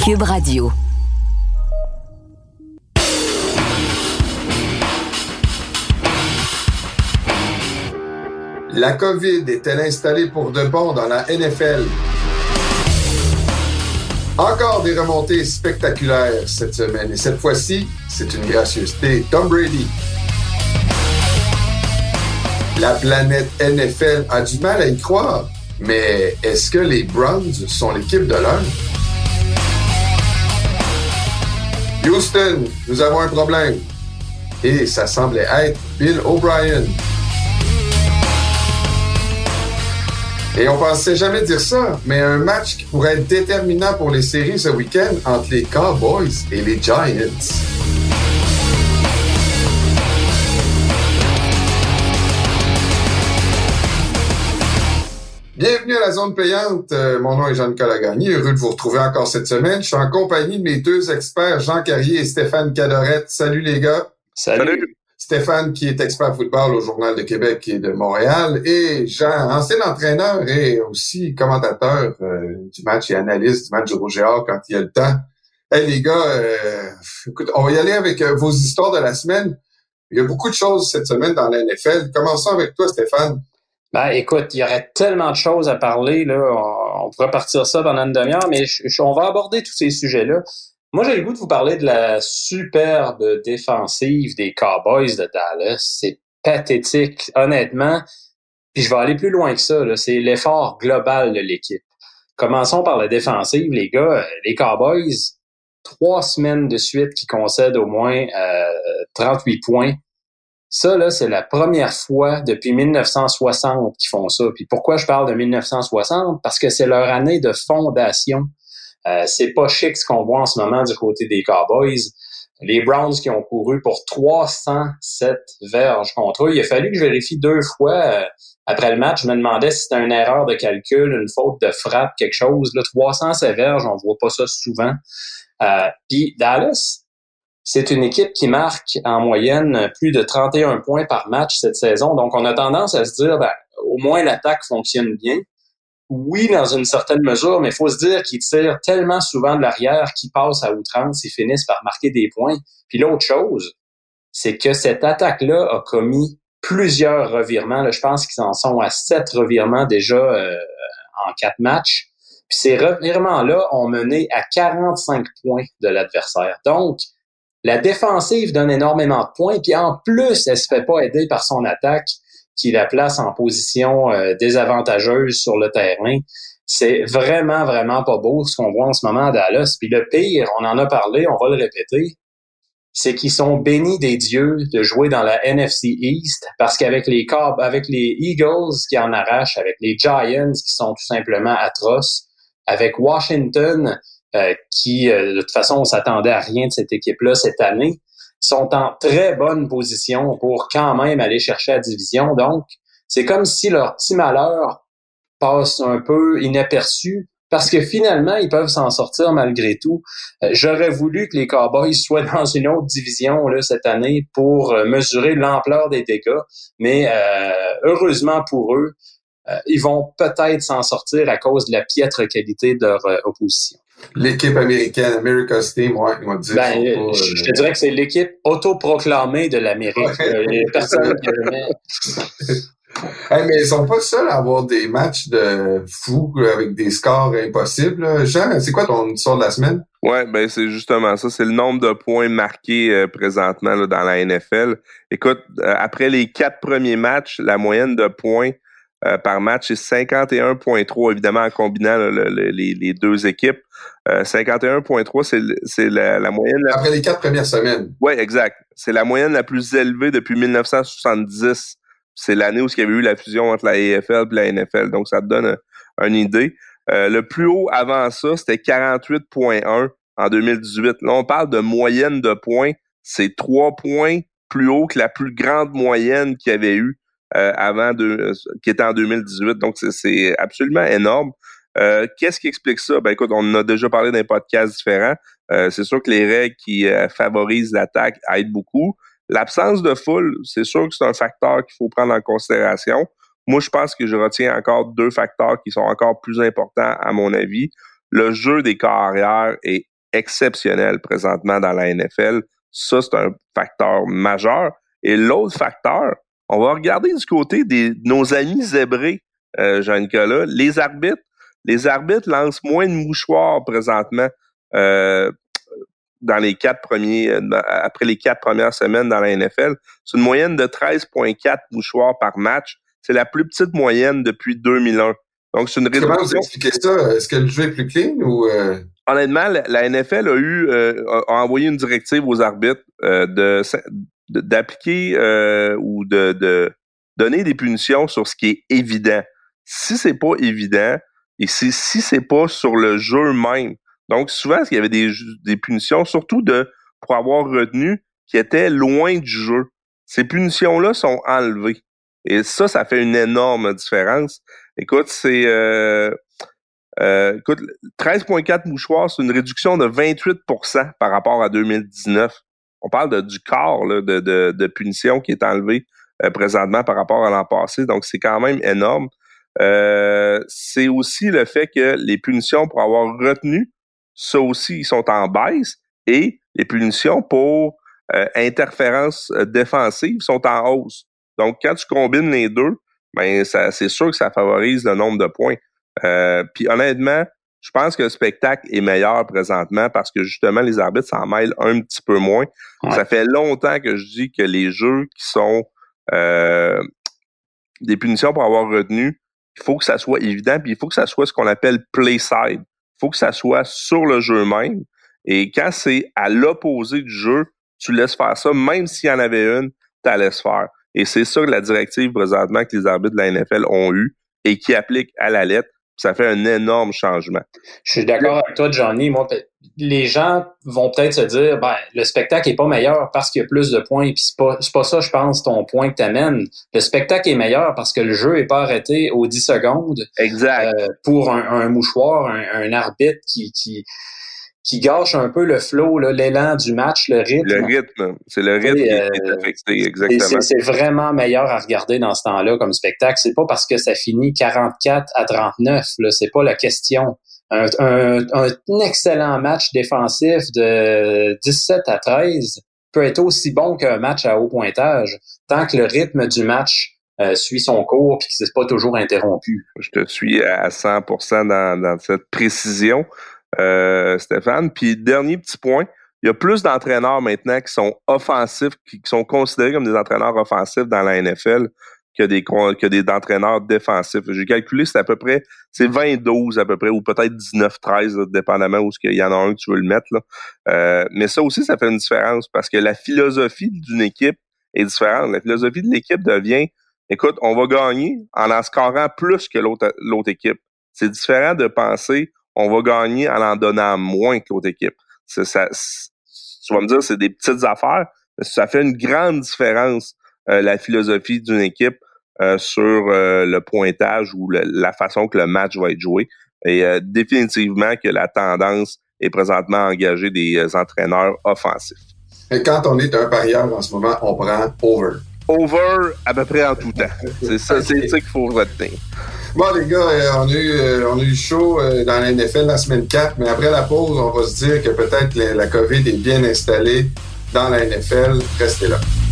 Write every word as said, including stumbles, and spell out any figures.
Cube Radio. La COVID est-elle installée pour de bon dans la N F L? Encore des remontées spectaculaires cette semaine. Et cette fois-ci, c'est une gracieuseté Tom Brady. La planète N F L a du mal à y croire. Mais est-ce que les Browns sont l'équipe de l'heure? Houston, nous avons un problème. Et ça semblait être Bill O'Brien. Et on pensait jamais dire ça, mais un match qui pourrait être déterminant pour les séries ce week-end entre les Cowboys et les Giants. Bienvenue à la zone payante. Euh, mon nom est Jean-Nicolas Gagné. Heureux de vous retrouver encore cette semaine. Je suis en compagnie de mes deux experts, Jean Carrier et Stéphane Cadorette. Salut les gars. Salut. Salut. Stéphane, qui est expert football au Journal de Québec et de Montréal, et Jean, ancien entraîneur et aussi commentateur euh, du match et analyste du match du Rouge et Or quand il y a le temps. Hey les gars, euh, écoute, on va y aller avec euh, vos histoires de la semaine. Il y a beaucoup de choses cette semaine dans la N F L. Commençons avec toi, Stéphane. Ben, écoute, il y aurait tellement de choses à parler, là. On, on pourrait partir ça pendant une demi-heure, mais je, je, on va aborder tous ces sujets-là. Moi, j'ai le goût de vous parler de la superbe défensive des Cowboys de Dallas. C'est pathétique, honnêtement. Puis je vais aller plus loin que ça, là. C'est l'effort global de l'équipe. Commençons par la défensive, les gars. Les Cowboys, trois semaines de suite qui concèdent au moins euh, trente-huit points. Ça, là, c'est la première fois depuis mille neuf cent soixante qu'ils font ça. Puis pourquoi je parle de mille neuf cent soixante? Parce que c'est leur année de fondation. Euh, c'est pas chic ce qu'on voit en ce moment du côté des Cowboys. Les Browns qui ont couru pour trois cent sept verges contre eux. Il a fallu que je vérifie deux fois euh, après le match. Je me demandais si c'était une erreur de calcul, une faute de frappe, quelque chose. Là, trois cent sept verges, on voit pas ça souvent. Euh, Puis Dallas, c'est une équipe qui marque en moyenne plus de trente et un points par match cette saison. Donc, on a tendance à se dire, ben, au moins l'attaque fonctionne bien. Oui, dans une certaine mesure, mais il faut se dire qu'ils tirent tellement souvent de l'arrière qu'ils passent à outrance, ils finissent par marquer des points. Puis l'autre chose, c'est que cette attaque-là a commis plusieurs revirements. Là, je pense qu'ils en sont à sept revirements déjà euh, en quatre matchs. Puis ces revirements-là ont mené à quarante-cinq points de l'adversaire. Donc, la défensive donne énormément de points, puis en plus, elle se fait pas aider par son attaque qui la place en position euh, désavantageuse sur le terrain. C'est vraiment, vraiment pas beau ce qu'on voit en ce moment à Dallas. Puis le pire, on en a parlé, on va le répéter, c'est qu'ils sont bénis des dieux de jouer dans la N F C East parce qu'avec les Cobb, avec les Eagles qui en arrachent, avec les Giants qui sont tout simplement atroces, avec Washington euh, qui, euh, de toute façon, on s'attendait à rien de cette équipe-là cette année, sont en très bonne position pour quand même aller chercher la division. Donc, c'est comme si leur petit malheur passe un peu inaperçu parce que finalement, ils peuvent s'en sortir malgré tout. Euh, j'aurais voulu que les Cowboys soient dans une autre division là, cette année pour euh, mesurer l'ampleur des dégâts, mais euh, heureusement pour eux, euh, ils vont peut-être s'en sortir à cause de la piètre qualité de leur euh, opposition. L'équipe américaine, America's Team, ouais, ils vont dire. Ben, pas, euh... je te dirais que c'est l'équipe autoproclamée de l'Amérique. Ouais. Les personnes qui jamais... Hey, mais ils sont pas seuls à avoir des matchs de fous avec des scores impossibles. Jean, c'est quoi ton histoire de la semaine? Ouais, ben c'est justement ça. C'est le nombre de points marqués euh, présentement là, dans la N F L. Écoute, euh, après les quatre premiers matchs, la moyenne de points euh, par match est cinquante et un virgule trois, évidemment en combinant là, le, le, les, les deux équipes. Euh, cinquante et un virgule trois, c'est, c'est la, la moyenne... La... Après les quatre premières semaines. Oui, exact. C'est la moyenne la plus élevée depuis dix-neuf cent soixante-dix. C'est l'année où il y avait eu la fusion entre la A F L et la N F L. Donc, ça te donne euh, une idée. Euh, le plus haut avant ça, c'était quarante-huit virgule un en deux mille dix-huit. Là, on parle de moyenne de points. C'est trois points plus haut que la plus grande moyenne qu'il y avait eu euh, avant, de, euh, qui était en deux mille dix-huit. Donc, c'est, c'est absolument énorme. Euh, qu'est-ce qui explique ça? Ben écoute, on en a déjà parlé dans des podcasts différents. Euh, c'est sûr que les règles qui euh, favorisent l'attaque aident beaucoup. L'absence de foule, c'est sûr que c'est un facteur qu'il faut prendre en considération. Moi, je pense que je retiens encore deux facteurs qui sont encore plus importants à mon avis. Le jeu des corps arrière est exceptionnel présentement dans la N F L. Ça, c'est un facteur majeur. Et l'autre facteur, on va regarder du côté de nos amis zébrés, euh, Jean-Nicolas. Les arbitres, les arbitres lancent moins de mouchoirs présentement euh, dans les quatre premiers, après les quatre premières semaines dans la N F L. C'est une moyenne de treize virgule quatre mouchoirs par match. C'est la plus petite moyenne depuis deux mille un. Donc, c'est une réduction. Comment vous expliquez ça? Est-ce que le jeu est plus clean ou... Euh... Honnêtement, la, la N F L a eu euh, a envoyé une directive aux arbitres euh, de, de d'appliquer euh, ou de, de donner des punitions sur ce qui est évident. Si c'est pas évident et si si c'est pas sur le jeu même. Donc souvent il y avait des des punitions surtout de pour avoir retenu qui étaient loin du jeu. Ces punitions là sont enlevées et ça ça fait une énorme différence. Écoute, c'est euh, Euh, écoute, treize virgule quatre mouchoirs, c'est une réduction de vingt-huit pour cent par rapport à deux mille dix-neuf. On parle de, du quart là, de, de, de punition qui est enlevé euh, présentement par rapport à l'an passé. Donc, c'est quand même énorme. Euh, c'est aussi le fait que les punitions pour avoir retenu, ça aussi, ils sont en baisse. Et les punitions pour euh, interférence euh, défensive sont en hausse. Donc, quand tu combines les deux, ben ça, c'est sûr que ça favorise le nombre de points. Euh, puis honnêtement, je pense que le spectacle est meilleur présentement parce que justement les arbitres s'en mêlent un petit peu moins. Ouais. Ça fait longtemps que je dis que les jeux qui sont euh, des punitions pour avoir retenu, il faut que ça soit évident, puis il faut que ça soit ce qu'on appelle play side. Il faut que ça soit sur le jeu même. Et quand c'est à l'opposé du jeu, tu laisses faire ça, même s'il y en avait une, tu la laisses faire. Et c'est ça que la directive présentement que les arbitres de la N F L ont eu et qui appliquent à la lettre. Ça fait un énorme changement. Je suis d'accord avec toi, Johnny. Moi, les gens vont peut-être se dire, ben, le spectacle est pas meilleur parce qu'il y a plus de points. Puis c'est pas, c'est pas ça, je pense, ton point que t'amènes. Le spectacle est meilleur parce que le jeu est pas arrêté aux dix secondes. Exact. Euh, pour un, un mouchoir, un, un arbitre qui, qui, qui gâche un peu le flow, là, l'élan du match, le rythme. Le rythme, c'est le rythme et, qui euh, est affecté, exactement. C'est, c'est vraiment meilleur à regarder dans ce temps-là comme spectacle. C'est pas parce que ça finit quarante-quatre à trente-neuf, là, c'est pas la question. Un, un, un excellent match défensif de dix-sept à treize peut être aussi bon qu'un match à haut pointage, tant que le rythme du match euh, suit son cours et que c'est pas toujours interrompu. Je te suis à cent pour cent dans, dans cette précision. Euh, Stéphane. Puis, dernier petit point, il y a plus d'entraîneurs maintenant qui sont offensifs, qui, qui sont considérés comme des entraîneurs offensifs dans la N F L que des que des entraîneurs défensifs. J'ai calculé, c'est à peu près, c'est vingt douze à peu près, ou peut-être dix-neuf treize, là, dépendamment où il y en a un que tu veux le mettre. Là. Euh, mais ça aussi, ça fait une différence parce que la philosophie d'une équipe est différente. La philosophie de l'équipe devient, écoute, on va gagner en en scorant plus que l'autre, l'autre équipe. C'est différent de penser on va gagner en en donnant moins que l'autre équipe. C'est, ça, c'est, tu vas me dire, c'est des petites affaires, mais ça fait une grande différence, euh, la philosophie d'une équipe euh, sur euh, le pointage ou le, la façon que le match va être joué. Et euh, définitivement que la tendance est présentement à engager des euh, entraîneurs offensifs. Et quand on est un parieur en ce moment, on prend over. Over à peu près en tout temps. C'est ça, okay. C'est ça qu'il faut retenir. Bon, les gars, euh, on, a eu, euh, on a eu chaud euh, dans la N F L la semaine quatre, mais après la pause, on va se dire que peut-être la, la COVID est bien installée dans la N F L. Restez là.